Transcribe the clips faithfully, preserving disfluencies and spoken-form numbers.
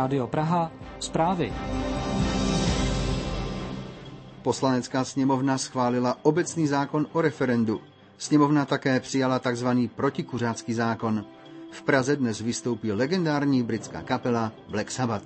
Rádio Praha, zprávy. Poslanecká sněmovna schválila obecný zákon o referendu. Sněmovna také přijala tzv. Protikuřácký zákon. V Praze dnes vystoupí legendární britská kapela Black Sabbath.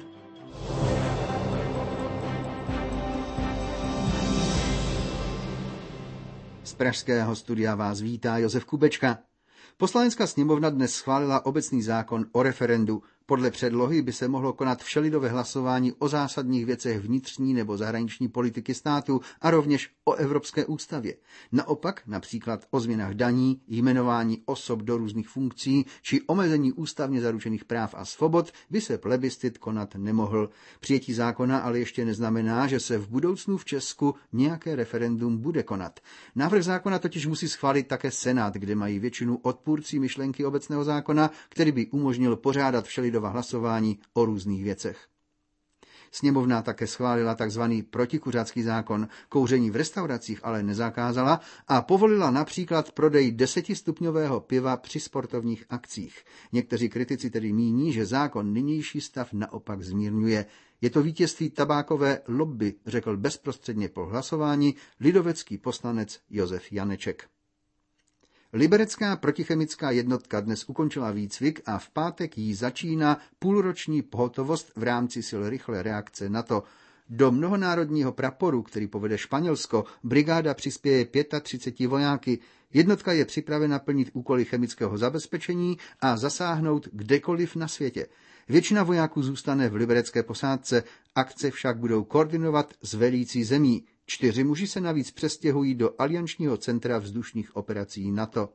Z pražského studia vás vítá Josef Kubečka. Poslanecká sněmovna dnes schválila obecný zákon o referendu. Podle předlohy by se mohlo konat všelidové hlasování o zásadních věcech vnitřní nebo zahraniční politiky státu a rovněž o Evropské ústavě. Naopak například o změnách daní, jmenování osob do různých funkcí či omezení ústavně zaručených práv a svobod by se plebiscit konat nemohl. Přijetí zákona ale ještě neznamená, že se v budoucnu v Česku nějaké referendum bude konat. Návrh zákona totiž musí schválit také Senát, kde mají většinu odpůrci myšlenky obecného zákona, který by umožnil pořádat všelidové hlasování o různých věcech. Sněmovna také schválila tzv. Protikuřácký zákon, kouření v restauracích ale nezakázala a povolila například prodej desetistupňového piva při sportovních akcích. Někteří kritici tedy míní, že zákon nynější stav naopak zmírňuje. Je to vítězství tabákové lobby, řekl bezprostředně po hlasování lidovecký poslanec Josef Janeček. Liberecká protichemická jednotka dnes ukončila výcvik a v pátek jí začíná půlroční pohotovost v rámci sil rychlé reakce NATO. Do mnohonárodního praporu, který povede Španělsko, brigáda přispěje třicet pět vojáky. Jednotka je připravena plnit úkoly chemického zabezpečení a zasáhnout kdekoliv na světě. Většina vojáků zůstane v liberecké posádce, akce však budou koordinovat s velící zemí. Čtyři muži se navíc přestěhují do aliančního centra vzdušných operací NATO.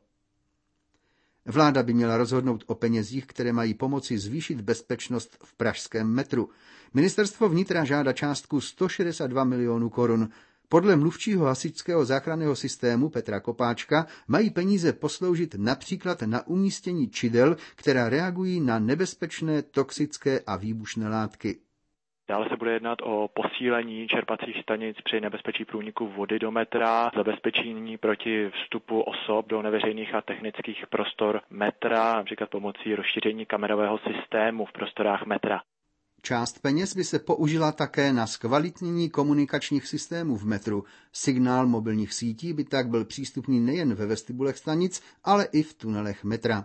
Vláda by měla rozhodnout o penězích, které mají pomoci zvýšit bezpečnost v pražském metru. Ministerstvo vnitra žádá částku sto šedesát dva milionů korun. Podle mluvčího hasičského záchranného systému Petra Kopáčka mají peníze posloužit například na umístění čidel, která reagují na nebezpečné, toxické a výbušné látky. Dále se bude jednat o posílení čerpacích stanic při nebezpečí průniku vody do metra, zabezpečení proti vstupu osob do neveřejných a technických prostor metra, například pomocí rozšíření kamerového systému v prostorách metra. Část peněz by se použila také na zkvalitnění komunikačních systémů v metru. Signál mobilních sítí by tak byl přístupný nejen ve vestibulech stanic, ale i v tunelech metra.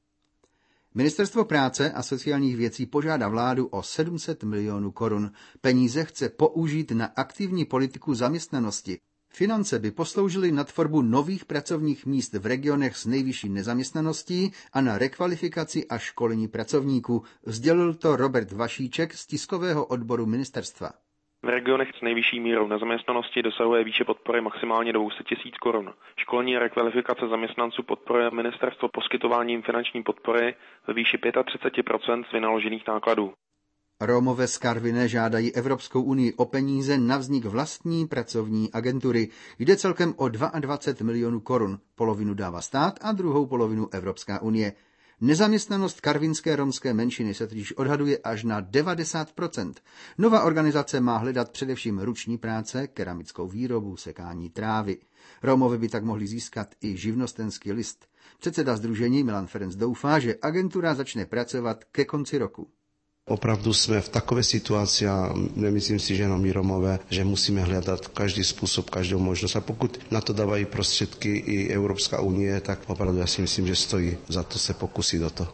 Ministerstvo práce a sociálních věcí požádá vládu o sedm set milionů korun. Peníze chce použít na aktivní politiku zaměstnanosti. Finance by posloužily na tvorbu nových pracovních míst v regionech s nejvyšší nezaměstnaností a na rekvalifikaci a školení pracovníků. Sdělil to Robert Vašíček z tiskového odboru ministerstva. V regionech s nejvyšší mírou nezaměstnanosti dosahuje výše podpory maximálně dvě stě tisíc korun. Školení a rekvalifikace zaměstnanců podporuje ministerstvo poskytováním finanční podpory ve výši třicet pět procent z vynaložených nákladů. Romové z Karviné žádají Evropskou unii o peníze na vznik vlastní pracovní agentury. Jde celkem o dvacet dva milionů korun. Polovinu dává stát a druhou polovinu Evropská unie. Nezaměstnanost karvinské romské menšiny se totiž odhaduje až na devadesát procent. Nová organizace má hledat především ruční práce, keramickou výrobu, sekání trávy. Romové by tak mohli získat i živnostenský list. Předseda sdružení Milan Ferenc doufá, že agentura začne pracovat ke konci roku. Opravdu jsme v takové situaci a nemyslím si, že jenom my Romové, že musíme hledat každý způsob, každou možnost. A pokud na to dávají prostředky i Evropská unie, tak opravdu já si myslím, že stojí za to se pokusit o to.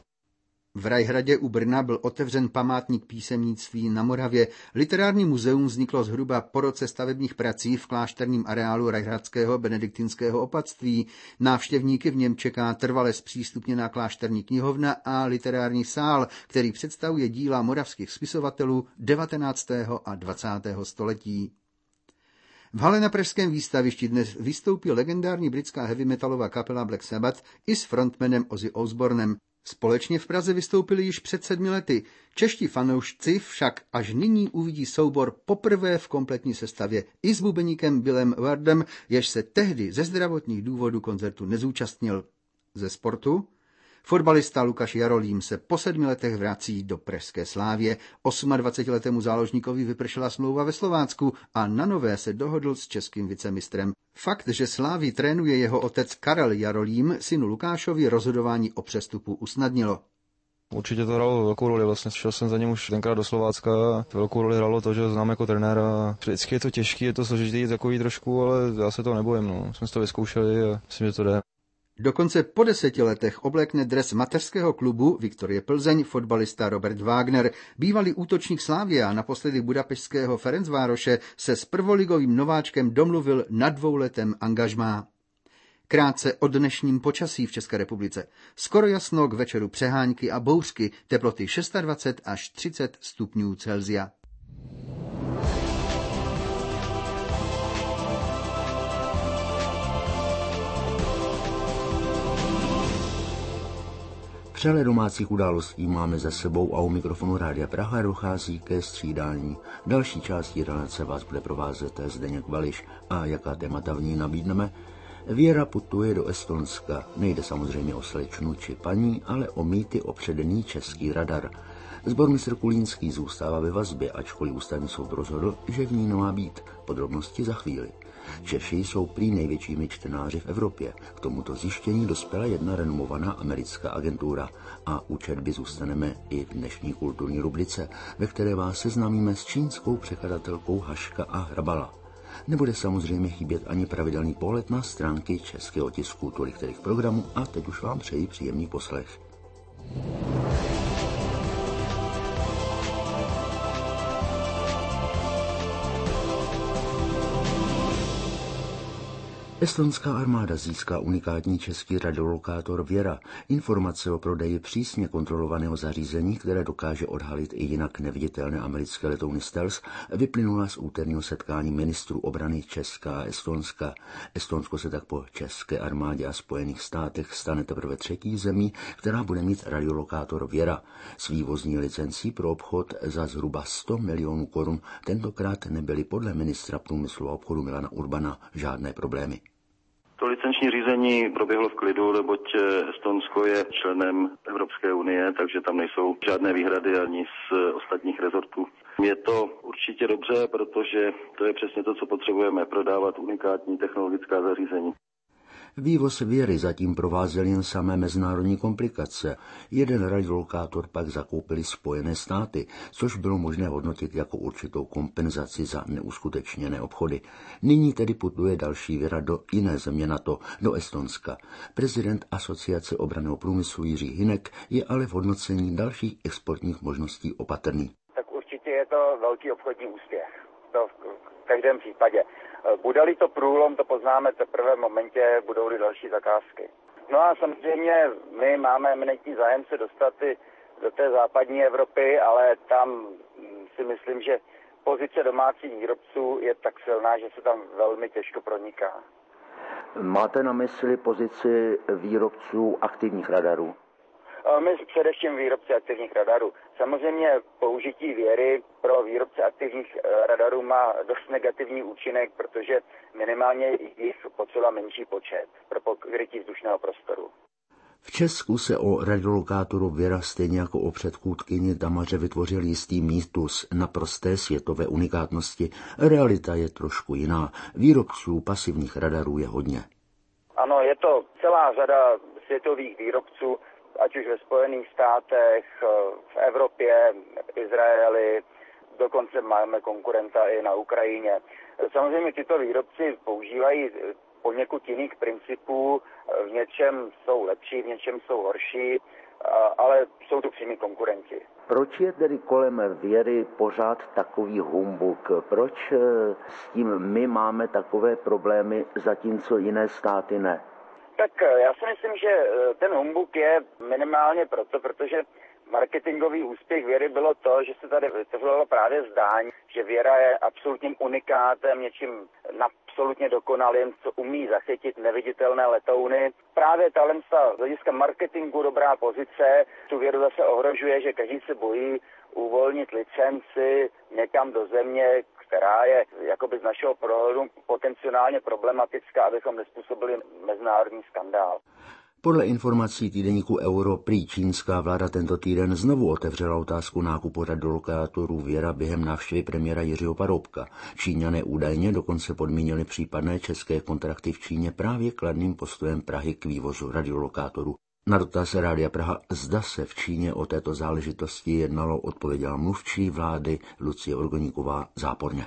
V Rajhradě u Brna byl otevřen památník písemnictví na Moravě. Literární muzeum vzniklo zhruba po roce stavebních prací v klášterním areálu Rajhradského benediktinského opatství. Návštěvníky v něm čeká trvale zpřístupněná klášterní knihovna a literární sál, který představuje díla moravských spisovatelů devatenáctého a dvacátého století. V hale na pražském výstavišti dnes vystoupí legendární britská heavy metalová kapela Black Sabbath i s frontmanem Ozzy Osbournem. Společně v Praze vystoupili již před sedmi lety. Čeští fanoušci však až nyní uvidí soubor poprvé v kompletní sestavě i s bubeníkem Billem Wardem, jež se tehdy ze zdravotních důvodů koncertu nezúčastnil. Ze sportu? Fotbalista Lukáš Jarolím se po sedmi letech vrací do pražské Slávie. dvacetiosmiletému záložníkovi vypršela smlouva ve Slovácku a na nové se dohodl s českým vicemistrem. Fakt, že Slávii trénuje jeho otec Karel Jarolím, synu Lukášovi rozhodování o přestupu usnadnilo. Určitě to hrálo velkou roli, vlastně šel jsem za ním už tenkrát do Slovácka a velkou roli hrálo to, že ho znám jako trenéra. Vždycky je to těžký, je to složitý takový trošku, ale já se to nebojím, no. Jsme to vyzkoušeli a myslím, že to jde. Dokonce po deseti letech oblékne dres mateřského klubu Viktorie Plzeň fotbalista Robert Wagner. Bývalý útočník Slavia a naposledy budapešského Ferencvároše se s prvoligovým nováčkem domluvil na dvouletém angažmá. Krátce o dnešním počasí v České republice. Skoro jasno, k večeru přehánky a bouřky, teploty dvacet šest až třicet stupňů Celsia. Přehled domácích událostí máme za sebou a u mikrofonu Rádia Praha dochází ke střídání. Další části relace vás bude provázet Zdeněk Vališ a jaká témata v ní nabídneme. Věra putuje do Estonska. Nejde samozřejmě o slečnu či paní, ale o mýty o předený český radar. Sbormistr Kulínský zůstává ve vazbě, ačkoliv ústavní soud rozhodl, že v ní nemá být. Podrobnosti za chvíli. Češi jsou prý největšími čtenáři v Evropě. K tomuto zjištění dospěla jedna renomovaná americká agentura. A u četby zůstaneme i v dnešní kulturní rubrice, ve které vás seznámíme s čínskou překladatelkou Haška a Hrabala. Nebude samozřejmě chybět ani pravidelný pohled na stránky českého tisku, tolik tedy k programu a teď už vám přeji příjemný poslech. Estonská armáda získá unikátní český radiolokátor Věra, informace o prodeji přísně kontrolovaného zařízení, které dokáže odhalit i jinak neviditelné americké letouny Stealth, vyplynula z úterního setkání ministrů obrany Česka a Estonska. Estonsko se tak po české armádě a Spojených státech stane teprve třetí zemí, která bude mít radiolokátor Věra. S vývozní licencí pro obchod za zhruba sto milionů korun tentokrát nebyly podle ministra průmyslu a obchodu Milana Urbana žádné problémy. To licenční řízení proběhlo v klidu, neboť Estonsko je členem Evropské unie, takže tam nejsou žádné výhrady ani z ostatních rezortů. Je to určitě dobře, protože to je přesně to, co potřebujeme, prodávat unikátní technologická zařízení. Vývoz Věry zatím provázel jen samé mezinárodní komplikace. Jeden radiolokátor pak zakoupili Spojené státy, což bylo možné hodnotit jako určitou kompenzaci za neuskutečněné obchody. Nyní tedy putuje další Věra do jiné země NATO, do Estonska. Prezident Asociace obranného průmyslu Jiří Hynek je ale v hodnocení dalších exportních možností opatrný. Tak určitě je to velký obchodní úspěch. To v každém případě. Bude-li to průlom, to poznáme teprve v momentě, budou-li další zakázky. No a samozřejmě my máme eminentní zájem se dostat i do té západní Evropy, ale tam si myslím, že pozice domácích výrobců je tak silná, že se tam velmi těžko proniká. Máte na mysli pozici výrobců aktivních radarů? My především výrobci aktivních radarů. Samozřejmě použití Věry pro výrobce aktivních radarů má dost negativní účinek, protože minimálně jich potřeba menší počet pro pokrytí vzdušného prostoru. V Česku se o radiolokátoru Věra stejně jako o předchůdkyni Damaře vytvořil jistý mýtus naprosté světové unikátnosti. Realita je trošku jiná. Výrobců pasivních radarů je hodně. Ano, je to celá řada světových výrobců, ať už ve Spojených státech, v Evropě, v Izraeli, dokonce máme konkurenta i na Ukrajině. Samozřejmě tyto výrobci používají poněkud jiných principů, v něčem jsou lepší, v něčem jsou horší, ale jsou to přímí konkurenti. Proč je tedy kolem Věry pořád takový humbuk? Proč s tím my máme takové problémy, zatímco jiné státy ne? Tak já si myslím, že ten humbuk je minimálně proto, protože marketingový úspěch Věry bylo to, že se tady vytvořilo právě zdání, že Věra je absolutním unikátem, něčím absolutně dokonalým, co umí zachytit neviditelné letouny. Právě tahle z hlediska marketingu dobrá pozice tu Věru zase ohrožuje, že každý se bojí uvolnit licenci někam do země, která je jakoby z našeho pohledu potenciálně problematická, abychom nezpůsobili mezinárodní skandál. Podle informací týdeníku Euro prý čínská vláda tento týden znovu otevřela otázku nákupu radiolokátorů Věra během návštěvy premiéra Jiřího Paroubka. Číňané údajně dokonce podmínili případné české kontrakty v Číně právě kladným postojem Prahy k vývozu radiolokátorů. Na dotaz Rádia Praha, zda se v Číně o této záležitosti jednalo, odpověděla mluvčí vlády Lucie Orgoníková záporně.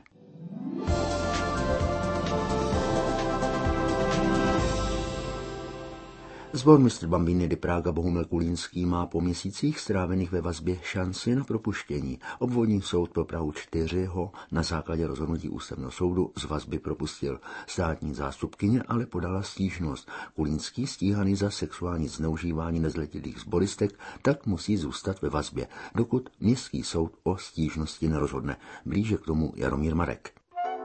Sbormistr Bambiny di Praga Bohumil Kulínský má po měsících strávených ve vazbě šanci na propuštění. Obvodní soud pro Prahu čtyři ho na základě rozhodnutí ústavního soudu z vazby propustil. Státní zástupkyně ale podala stížnost. Kulínský, stíhaný za sexuální zneužívání nezletilých sboristek, tak musí zůstat ve vazbě, dokud městský soud o stížnosti nerozhodne. Blíže k tomu Jaromír Marek.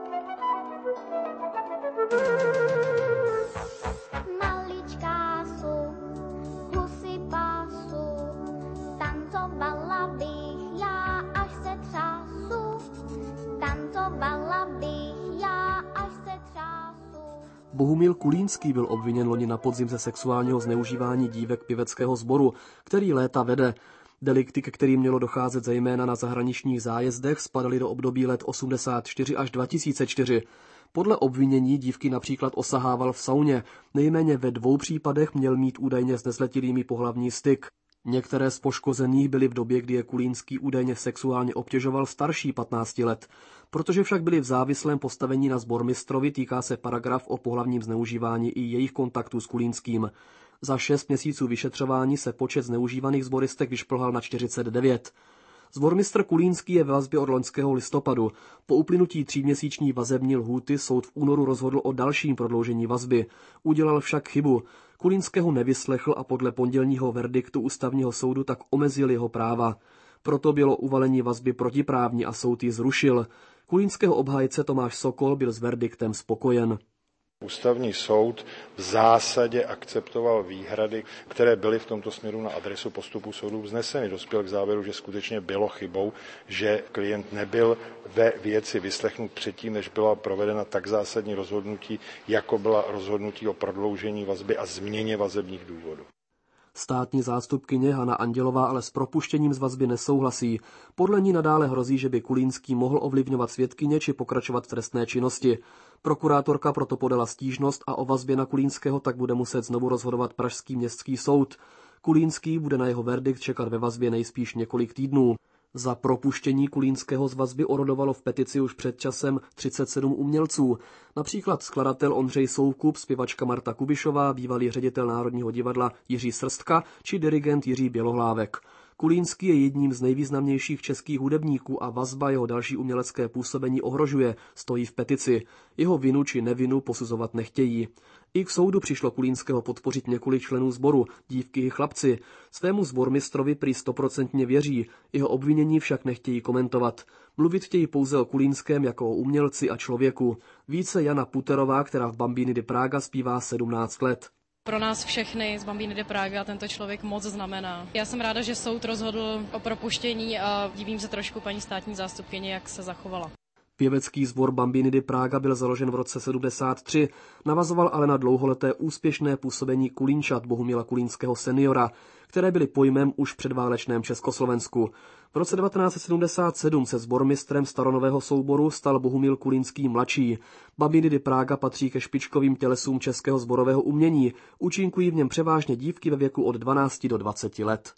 Bohumil Kulínský byl obviněn loni na podzim ze sexuálního zneužívání dívek pěveckého sboru, který léta vede. Delikty, ke kterým mělo docházet zejména na zahraničních zájezdech, spadaly do období let osmdesát čtyři až dva tisíce čtyři. Podle obvinění dívky například osahával v sauně. Nejméně ve dvou případech měl mít údajně s nezletilými pohlavní styk. Některé z poškozených byly v době, kdy je Kulínský údajně sexuálně obtěžoval, starší patnácti let. Protože však byli v závislém postavení na sbormistrovi, týká se paragraf o pohlavním zneužívání i jejich kontaktů s Kulínským. Za šest měsíců vyšetřování se počet zneužívaných sboristek vyšplhal na čtyřicet devět. Sbormistr Kulínský je ve vazbě od loňského listopadu. Po uplynutí tříměsíční vazební lhůty soud v únoru rozhodl o dalším prodloužení vazby. Udělal však chybu. Kulínského nevyslechl a podle pondělního verdiktu ústavního soudu tak omezil jeho práva. Proto bylo uvalení vazby protiprávní a soud ji zrušil. Kulínského obhájce Tomáš Sokol byl s verdiktem spokojen. Ústavní soud v zásadě akceptoval výhrady, které byly v tomto směru na adresu postupu soudu vzneseny. Dospěl k závěru, že skutečně bylo chybou, že klient nebyl ve věci vyslechnut předtím, než byla provedena tak zásadní rozhodnutí, jako byla rozhodnutí o prodloužení vazby a změně vazebních důvodů. Státní zástupkyně Hana Andělová ale s propuštěním z vazby nesouhlasí. Podle ní nadále hrozí, že by Kulínský mohl ovlivňovat svědkyně či pokračovat v trestné činnosti. Prokurátorka proto podala stížnost a o vazbě na Kulínského tak bude muset znovu rozhodovat pražský městský soud. Kulínský bude na jeho verdikt čekat ve vazbě nejspíš několik týdnů. Za propuštění Kulínského z vazby orodovalo v petici už před časem třicet sedm umělců. Například skladatel Ondřej Soukup, zpěvačka Marta Kubišová, bývalý ředitel Národního divadla Jiří Srstka či dirigent Jiří Bělohlávek. Kulínský je jedním z nejvýznamnějších českých hudebníků a vazba jeho další umělecké působení ohrožuje, stojí v petici. Jeho vinu či nevinu posuzovat nechtějí. I k soudu přišlo Kulínského podpořit několik členů sboru, dívky i chlapci. Svému sbormistrovi prý stoprocentně věří, jeho obvinění však nechtějí komentovat. Mluvit chtějí pouze o Kulínském jako o umělci a člověku. Více Jana Puterová, která v Bambini di Praga zpívá sedmnáct let. Pro nás všechny z Bambiny di Praga tento člověk moc znamená. Já jsem ráda, že soud rozhodl o propuštění a divím se trošku paní státní zástupkyni, jak se zachovala. Pěvecký sbor Bambiny di Praga byl založen v roce sedmdesát tři, navazoval ale na dlouholeté úspěšné působení kulínčat Bohumila Kulínského seniora, které byly pojmem už v předválečném Československu. V roce devatenáct set sedmdesát sedm se sbormistrem staronového souboru stal Bohumil Kulínský mladší. Bambiny di Praga patří ke špičkovým tělesům českého sborového umění, účinkují v něm převážně dívky ve věku od dvanácti do dvaceti let.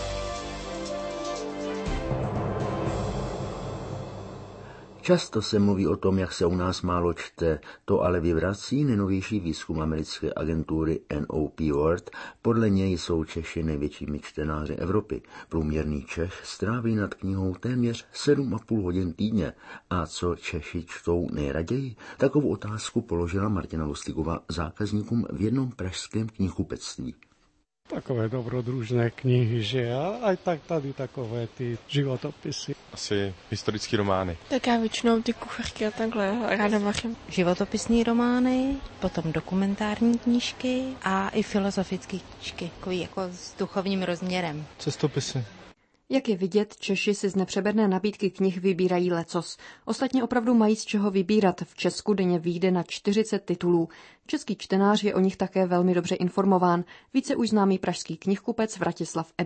Často se mluví o tom, jak se u nás málo čte, to ale vyvrací nejnovější výzkum americké agentury N O P World. Podle něj jsou Češi největšími čtenáři Evropy. Průměrný Čech stráví nad knihou téměř sedm a půl hodin týdně. A co Češi čtou nejraději? Takovou otázku položila Martina Lustigová zákazníkům v jednom pražském knihkupectví. Takové dobrodružné knihy, že a aj tak tady takové ty životopisy. Asi historické romány. Tak já většinou ty kucharky a takhle ráda vařím. Životopisní romány, potom dokumentární knížky a i filozofické knížky, takový jako s duchovním rozměrem. Cestopisy. Jak je vidět, Češi si z nepřeberné nabídky knih vybírají lecos. Ostatně opravdu mají z čeho vybírat. V Česku denně vyjde na čtyřicet titulů. Český čtenář je o nich také velmi dobře informován. Více už známý pražský knihkupec Vratislav Ebr.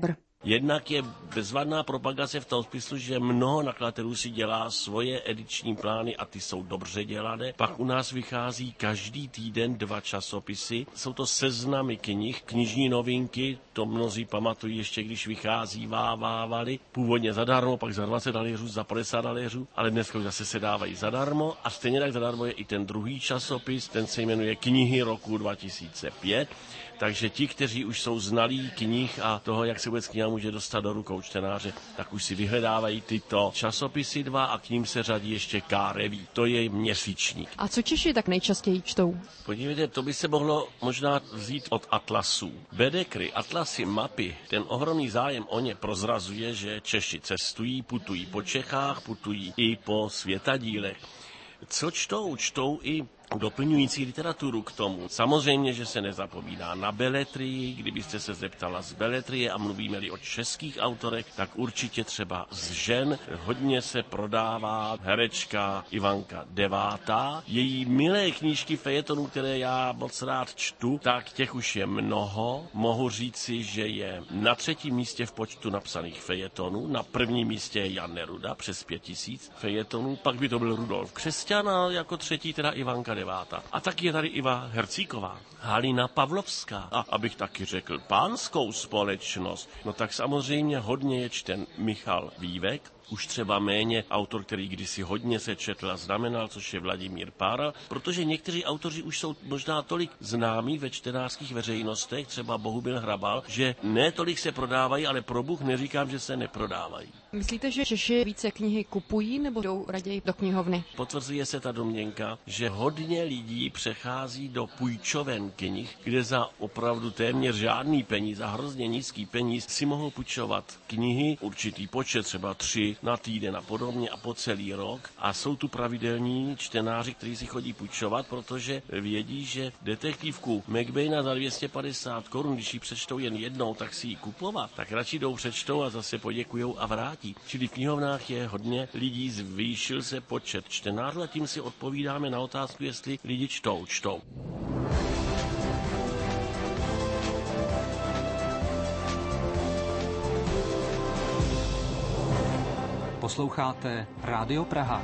Jednak je bezvadná propagace v tom smyslu, že mnoho nakladatelů si dělá svoje ediční plány a ty jsou dobře dělané. Pak u nás vychází každý týden dva časopisy. Jsou to seznamy knih, knižní novinky, to mnozí pamatují ještě, když vychází vávávali. Původně zadarmo, pak za dvacet haléřů, za padesát haléřů, ale dneska už zase se dávají zadarmo a stejně tak zadarmo je i ten druhý časopis, ten se jmenuje Knihy roku dva tisíce pět. Takže ti, kteří už jsou znalí knih a toho, jak se vůbec kniha může dostat do rukou čtenáře, tak už si vyhledávají tyto časopisy dva a k ním se řadí ještě K-Revue. To je měsíčník. A co Češi tak nejčastěji čtou? Podívejte, to by se mohlo možná vzít od atlasů. Bedekry, atlasy, mapy, ten ohromný zájem o ně prozrazuje, že Češi cestují, putují po Čechách, putují i po světadílech. Co čtou? Čtou i doplňující literaturu k tomu. Samozřejmě, že se nezapomíná na beletrii. Kdybyste se zeptala z beletrie a mluvíme-li o českých autorech, tak určitě třeba z žen. Hodně se prodává herečka Ivanka Devátá. Její milé knížky fejetonů, které já moc rád čtu, tak těch už je mnoho. Mohu říci, že je na třetím místě v počtu napsaných fejetonů. Na prvním místě je Jan Neruda, přes pět tisíc fejetonů. Pak by to byl Rudolf Křesťan a jako třetí teda Ivanka Devátá. A taky je tady Iva Hercíková, Halina Pavlovská a abych taky řekl pánskou společnost, no tak samozřejmě hodně je čten Michal Vývek, už třeba méně autor, který kdysi hodně se četl a znamenal, což je Vladimír Pára, protože někteří autoři už jsou možná tolik známí ve čtenářských veřejnostech, třeba Bohumil Hrabal, že ne tolik se prodávají, ale pro Bůh neříkám, že se neprodávají. Myslíte, že Češi více knihy kupují nebo jdou raději do knihovny? Potvrzuje se ta domněnka, že hodně lidí přechází do půjčoven knih, kde za opravdu téměř žádný peníz, za hrozně nízký peníz si mohou půjčovat knihy, určitý počet, třeba tři na týden a podobně a po celý rok. A jsou tu pravidelní čtenáři, kteří si chodí půjčovat, protože vědí, že detektivku Macbeina za dvě stě padesát korun, když ji přečtou jen jednou, tak si ji kupovat, tak radši jdou přečtou a zase poděkujou a vrátí. Čili v knihovnách je hodně lidí, zvýšil se počet čtenářů a tím si odpovídáme na otázku, jestli lidi čtou, čtou. Posloucháte Rádio Praha.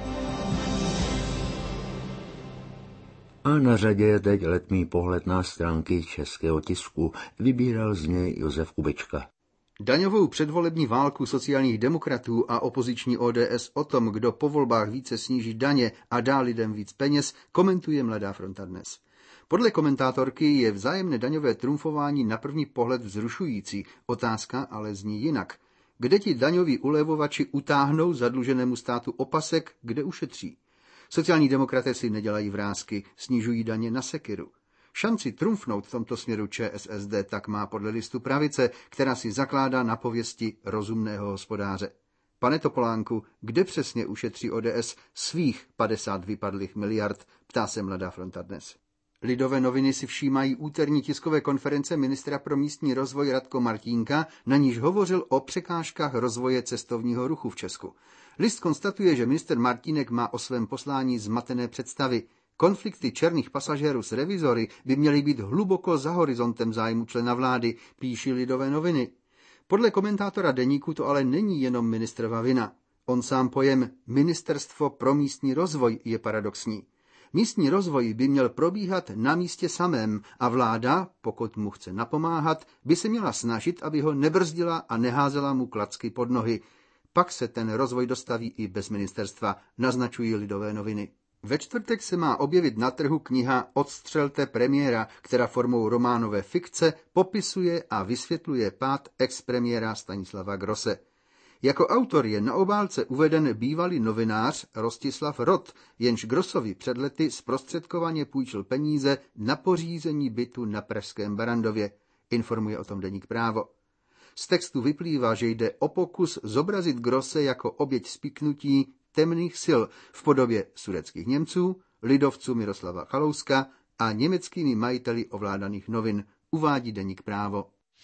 A na řadě je teď letmý pohled na stránky českého tisku. Vybíral z něj Josef Kubečka. Daňovou předvolební válku sociálních demokratů a opoziční O D S o tom, kdo po volbách více sníží daně a dá lidem víc peněz, komentuje Mladá fronta dnes. Podle komentátorky je vzájemné daňové trumfování na první pohled vzrušující, otázka ale zní jinak. Kde ti daňoví ulevovači utáhnou zadluženému státu opasek, kde ušetří? Sociální demokraté si nedělají vrásky, snižují daně na sekiru. Šanci trumfnout v tomto směru Č S S D tak má podle listu pravice, která si zakládá na pověsti rozumného hospodáře. Pane Topolánku, kde přesně ušetří O D S svých padesát vypadlých miliard, ptá se Mladá fronta dnes. Lidové noviny si všímají úterní tiskové konference ministra pro místní rozvoj Radko Martínka, na níž hovořil o překážkách rozvoje cestovního ruchu v Česku. List konstatuje, že minister Martínek má o svém poslání zmatené představy. Konflikty černých pasažérů s revizory by měly být hluboko za horizontem zájmu člena vlády, píší Lidové noviny. Podle komentátora deníku to ale není jenom ministrova vina. On sám pojem Ministerstvo pro místní rozvoj je paradoxní. Místní rozvoj by měl probíhat na místě samém a vláda, pokud mu chce napomáhat, by se měla snažit, aby ho nebrzdila a neházela mu klacky pod nohy. Pak se ten rozvoj dostaví i bez ministerstva, naznačují Lidové noviny. Ve čtvrtek se má objevit na trhu kniha Odstřelte premiéra, která formou románové fikce popisuje a vysvětluje pád expremiéra Stanislava Grosse. Jako autor je na obálce uveden bývalý novinář Rostislav Rott, jenž Grossovi před lety zprostředkovaně půjčil peníze na pořízení bytu na pražském Barandově, informuje o tom deník Právo. Z textu vyplývá, že jde o pokus zobrazit Grosse jako oběť spiknutí temných sil v podobě sudetských Němců, lidovců Miroslava Kalouska a německými majiteli ovládaných novin, uvádí deník Právo.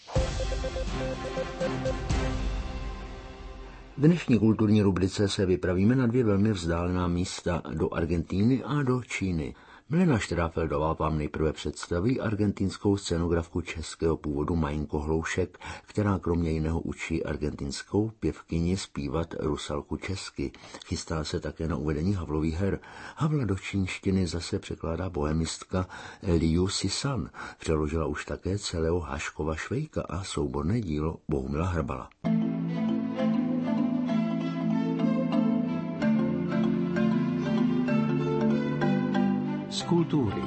V dnešní kulturní rubrice se vypravíme na dvě velmi vzdálená místa, do Argentíny a do Číny. Milena Štráfeldová vám nejprve představí argentinskou scénografku českého původu Majnko Hloušek, která kromě jiného učí argentinskou pěvkyni zpívat Rusalku česky. Chystá se také na uvedení Havlových her. Havla do čínštiny zase překládá bohemistka Liu Sisan. Přeložila už také celého Haškova Švejka a souborné dílo Bohumila Hrbala. Z kultury.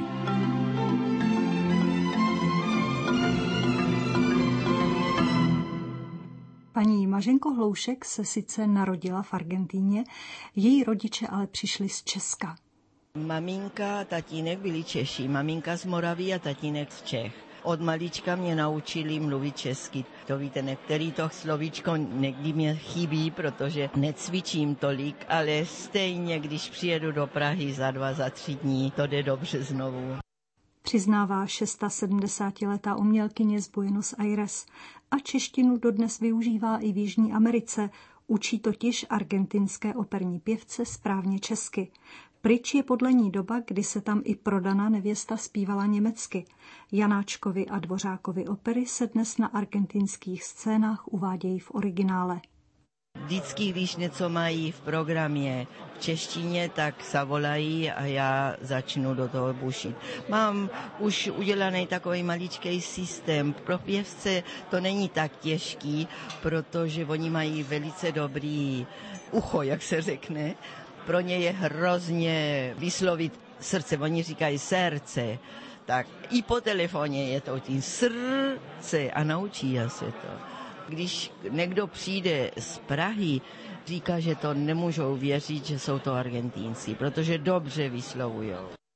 Paní Mařenko Hloušek se sice narodila v Argentíně, její rodiče ale přišli z Česka. Maminka a tatínek byli Češi, maminka z Moravy a tatínek z Čech. Od malička mě naučili mluvit česky. To víte, některý to slovíčko někdy mě chybí, protože necvičím tolik, ale stejně, když přijedu do Prahy za dva, za tři dní, to jde dobře znovu. Přiznává sedmdesátišestiletá umělkyně z Buenos Aires a češtinu dodnes využívá i v Jižní Americe. Učí totiž argentinské operní pěvce správně česky. Pryč je podle ní doba, kdy se tam i prodaná nevěsta zpívala německy. Janáčkovi a Dvořákovi opery se dnes na argentinských scénách uvádějí v originále. Vždycky, když něco mají v programě v češtině, tak se volají a já začnu do toho bušit. Mám už udělaný takový maličký systém. Pro pěvce to není tak těžký, protože oni mají velice dobrý ucho, jak se řekne. Pro ně je hrozně vyslovit srdce, oni říkají srdce, tak i po telefoně je to tím srdce a naučí se to. Když někdo přijde z Prahy, říká, že to nemůžou věřit, že jsou to Argentínci, protože dobře vyslovují.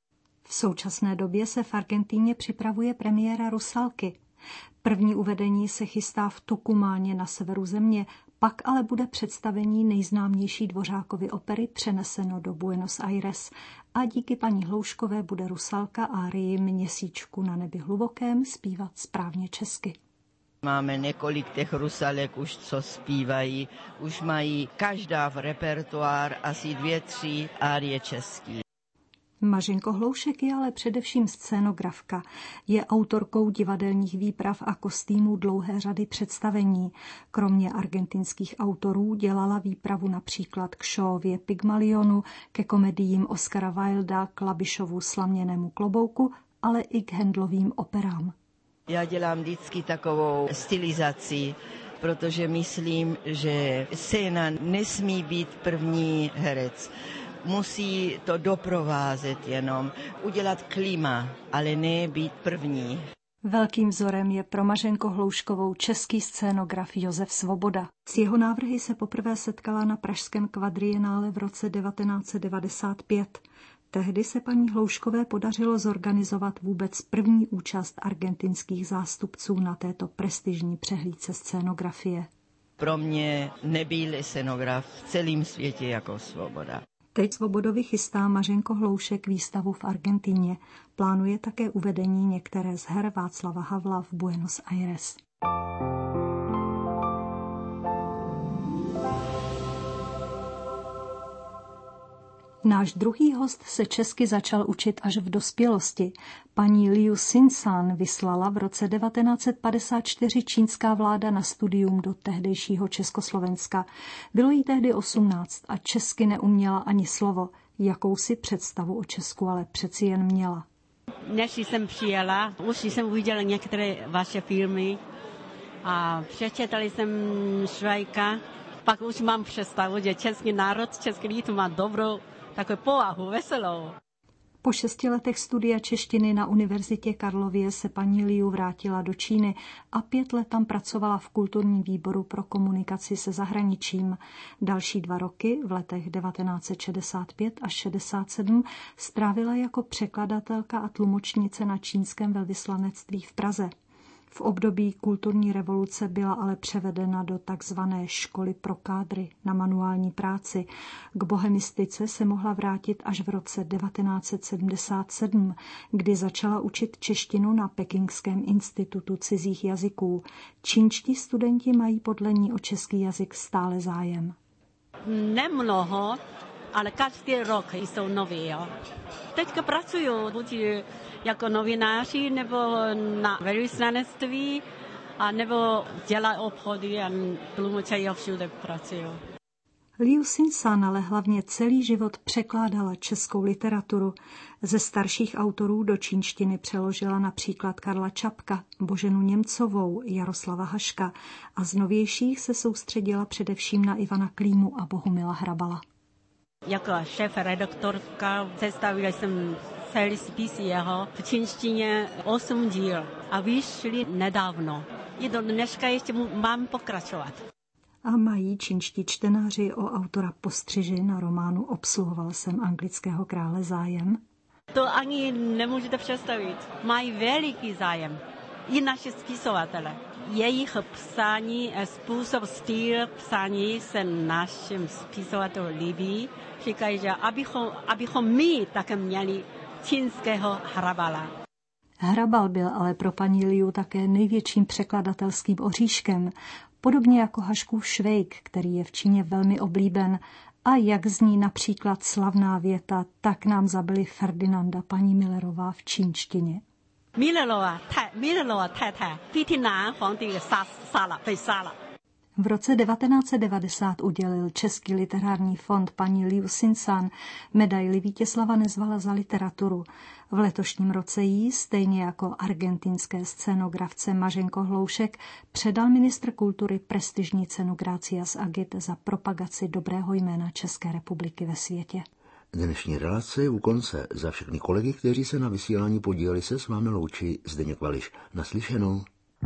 V současné době se v Argentíně připravuje premiéra Rusalky. První uvedení se chystá v Tucumáně na severu země, pak ale bude představení nejznámější Dvořákovy opery přeneseno do Buenos Aires a díky paní Hlouškové bude Rusalka árii Měsíčku na nebi hlubokém zpívat správně česky. Máme několik těch rusalek už, co zpívají, už mají každá v repertoár asi dvě, tři árie český. Mařenko Hloušek je ale především scénografka. Je autorkou divadelních výprav a kostýmů dlouhé řady představení. Kromě argentinských autorů dělala výpravu například k Shawově Pygmalionu, ke komediím Oscara Wilda, k Labišovu Slaměnému klobouku, ale i k Handlovým operám. Já dělám vždycky takovou stylizaci, protože myslím, že scéna nesmí být první herec. Musí to doprovázet jenom, udělat klima, ale ne být první. Velkým vzorem je pro Mařenko Hlouškovou český scénograf Josef Svoboda. S jeho návrhy se poprvé setkala na pražském kvadrienále v roce devatenáct set devadesát pět. Tehdy se paní Hlouškové podařilo zorganizovat vůbec první účast argentinských zástupců na této prestižní přehlídce scénografie. Pro mě nebyl scenograf v celém světě jako Svoboda. Teď Svobodovi chystá Mařenko Hloušek výstavu v Argentíně. Plánuje také uvedení některé z her Václava Havla v Buenos Aires. Náš druhý host se česky začal učit až v dospělosti. Paní Liu Xinsan vyslala v roce devatenáct set padesát čtyři čínská vláda na studium do tehdejšího Československa. Bylo jí tehdy osmnáct a česky neuměla ani slovo. Jakousi představu o Česku ale přeci jen měla. Než jsem přijela, už jsem uviděla některé vaše filmy a přečetala jsem Švejka. Pak už mám představu, že český národ, český lid má dobrou takovou povahu, veselou. Po šesti letech studia češtiny na Univerzitě Karlově se paní Liu vrátila do Číny a pět let tam pracovala v kulturním výboru pro komunikaci se zahraničím. Další dva roky, v letech devatenáct set šedesát pět až šedesát sedm, strávila jako překladatelka a tlumočnice na čínském velvyslanectví v Praze. V období kulturní revoluce byla ale převedena do takzvané školy pro kádry na manuální práci. K bohemistice se mohla vrátit až v roce devatenáct set sedmdesát sedm, kdy začala učit češtinu na Pekingském institutu cizích jazyků. Čínští studenti mají podle ní o český jazyk stále zájem. Nemnoho, ale každý rok jsou nový. Jo. Teďka pracuju buď jako novináři, nebo na velvyslanectví, a nebo dělají obchody a tlumočí a všude pracuju. Liu Xinsan ale hlavně celý život překládala českou literaturu. Ze starších autorů do čínštiny přeložila například Karla Čapka, Boženu Němcovou, Jaroslava Haška a z novějších se soustředila především na Ivana Klímu a Bohumila Hrabala. Jako šéf-redaktorka sestavila jsem celý spis jeho v čínštině osm díl a vyšli nedávno. I do dneška ještě mám pokračovat. A mají čínští čtenáři o autora Postřiži na románu Obsluhoval jsem anglického krále zájem? To ani nemůžete představit. Mají veliký zájem. I naši spisovatele. Jejich psání, způsob, styl psání se našim spisovatelům líbí. Říkají, že abychom, abychom my také měli čínského Hrabala. Hrabal byl ale pro paní Liu také největším překladatelským oříškem, podobně jako Haškův Švejk, který je v Číně velmi oblíben, a jak zní například slavná věta Tak nám zabili Ferdinanda, paní Millerová v čínštině. Millerová, Millerová, táta, Fitinán, Huangdi, sála, sála. V roce devatenáct set devadesát udělil Český literární fond paní Liu Xinsan medaili Vítězslava Nezvala za literaturu. V letošním roce jí, stejně jako argentinské scénografce Mařenko Hloušek, předal ministr kultury prestižní cenu Gracias Agit za propagaci dobrého jména České republiky ve světě. Dnešní relace je u konce. Za všechny kolegy, kteří se na vysílání podíleli, se s vámi loučí Zdeněk Vališ. Naslyšenou.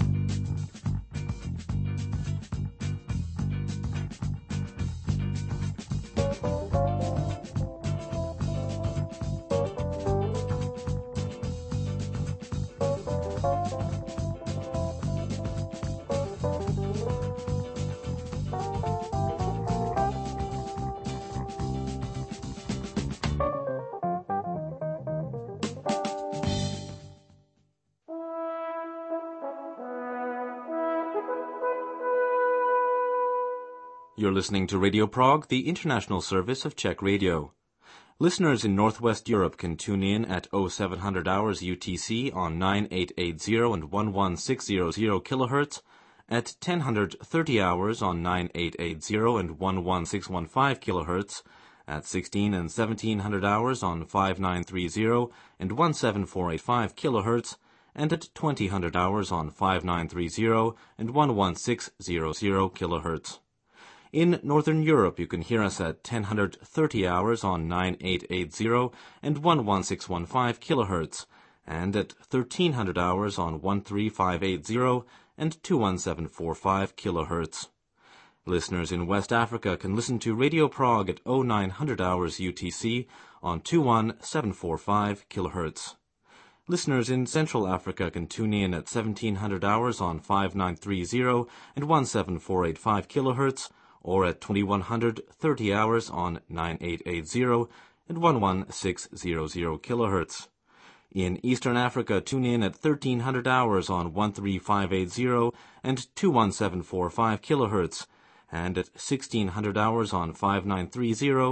You're listening to Radio Prague, the international service of Czech Radio. Listeners in Northwest Europe can tune in at oh seven hundred hours U T C on nine eight eight zero and eleven six hundred kilohertz, at ten thirty hours on nine eight eight zero and eleven six fifteen kilohertz, at sixteen and seventeen hundred hours on five nine three zero and seventeen four eighty-five kilohertz, and at twenty hundred hours on five nine three zero and eleven six hundred kilohertz. In Northern Europe, you can hear us at ten thirty hours on nine eight eight zero and eleven six fifteen kilohertz, and at thirteen hundred hours on thirteen five eighty and twenty-one seven forty-five kilohertz. Listeners in West Africa can listen to Radio Prague at oh nine hundred hours U T C on twenty-one seven forty-five kilohertz. Listeners in Central Africa can tune in at seventeen hundred hours on five nine three zero and seventeen four eighty-five kilohertz, or at twenty-one thirty hours on nine eight eight zero and eleven six hundred kilohertz. In Eastern Africa, tune in at thirteen hundred hours on thirteen five eighty and twenty-one seven forty-five kilohertz, and at sixteen hundred hours on five nine thirty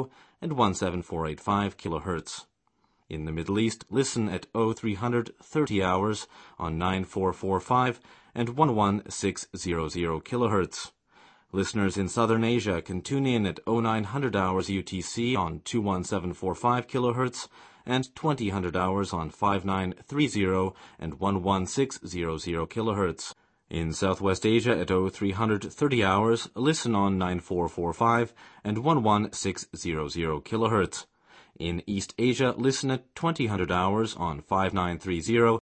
and seventeen four eighty-five kilohertz. In the Middle East, listen at oh three thirty hours on nine four forty-five and eleven six hundred kilohertz. Listeners in Southern Asia can tune in at oh nine hundred hours U T C on twenty-one seven forty-five kilohertz and twenty hundred hours on five nine thirty and eleven six hundred kilohertz. In Southwest Asia at oh three thirty hours, listen on nine four forty-five and eleven six hundred kilohertz. In East Asia, listen at twenty hundred hours on five nine thirty